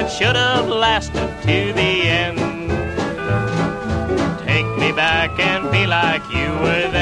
that should have lasted to the end. Take me back and be like you were then.